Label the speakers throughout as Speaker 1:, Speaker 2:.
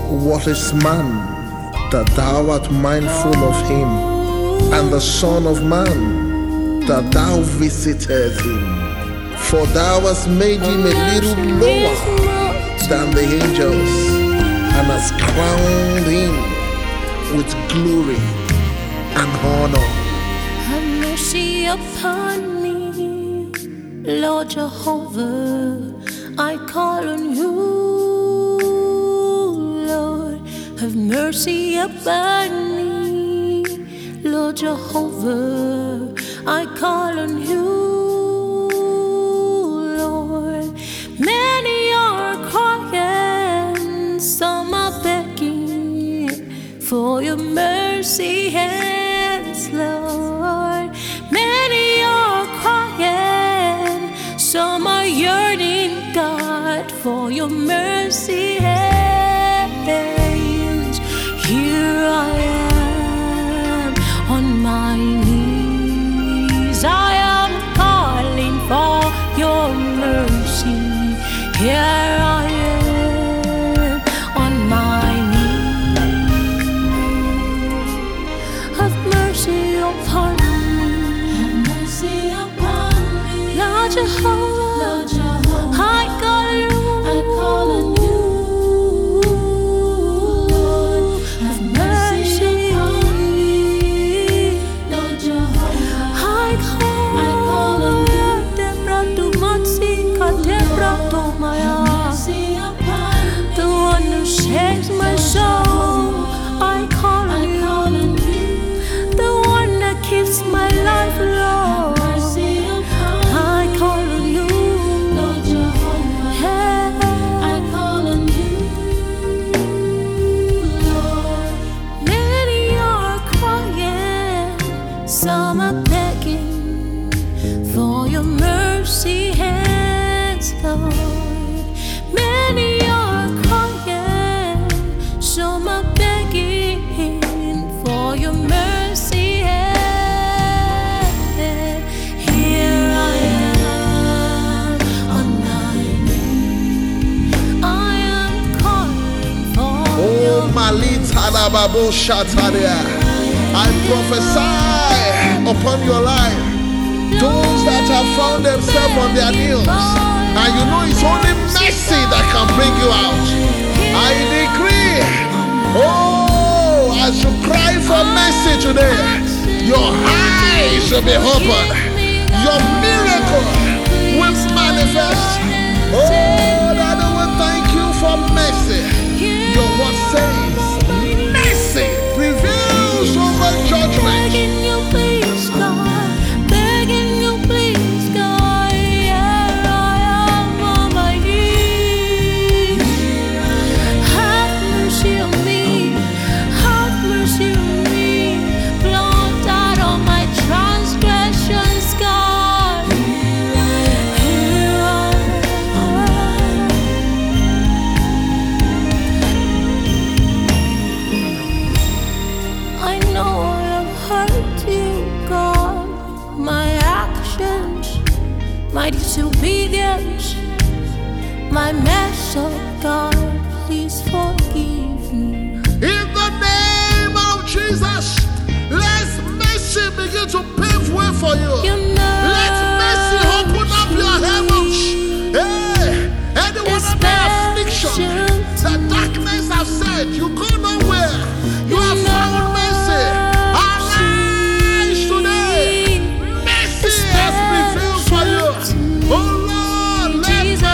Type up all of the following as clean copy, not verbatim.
Speaker 1: What is man that thou art mindful of him, and the Son of Man that thou visited him? For thou hast made him a little lower than the angels, and hast crowned him with glory and honor.
Speaker 2: Have mercy upon me, Lord Jehovah, I call on you, Lord. Have mercy upon me, Lord Jehovah, I call on you, Lord. Many are crying, some are begging for your mercy hands, Lord. Many are crying, some are yearning, God, for your mercy hands. Here I am on my knees, I am calling for your mercy. Here I am on my knees. Have mercy upon me, have mercy upon me, Lord Jehovah, I call you, I call on you, Lord. Have mercy on me, Lord Jehovah, I call on you. The one who saves my soul, I call on you. The one that keeps my life, Lord, I call on you, Lord Jehovah, I call on you, Lord. Many are crying, some are begging for your mercy hands, Lord. Many are crying, some are begging for your mercy hand. Here I am on my knees, I am calling for your
Speaker 1: I prophesy upon your life, those that have found themselves on their knees, and you know it's only mercy that can bring you out. I decree, oh, as you cry for mercy today, your eyes will be open, your miracle will manifest. Oh, Lord, I will thank you for mercy. Your word says mercy prevails over judgment.
Speaker 2: Begging you, please, God, begging you, please, God, here I am on my knees. Have mercy on me, have mercy on me, blot out all my transgressions, God. Here I am. I know I have hurt you, God. My actions, my disobedience, my mess up, God, please forgive me.
Speaker 1: In the name of Jesus, let mercy begin to pave way for you. Let mercy open up your heavens. Hey, anyone under affliction, the darkness have said, you go nowhere. You have found mercy. Arise today. Mercy has prevailed for you. Oh Lord, let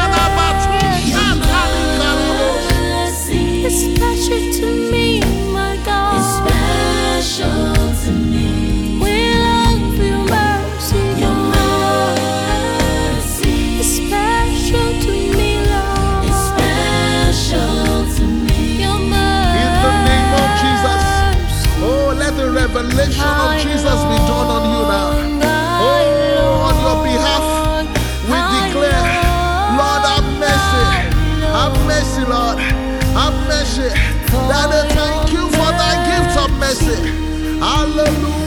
Speaker 2: It's special to me, my God. It's special to me. We love your mercy, your mercy. It's special to me, Lord. It's special to me, your mercy.
Speaker 1: In the name of Jesus, oh, let the revelation of Jesus be done on you now. Oh, on your behalf, we declare, Lord, have mercy. Have mercy, Lord. Have mercy. Daddy, thank you for that gift of mercy. Hallelujah.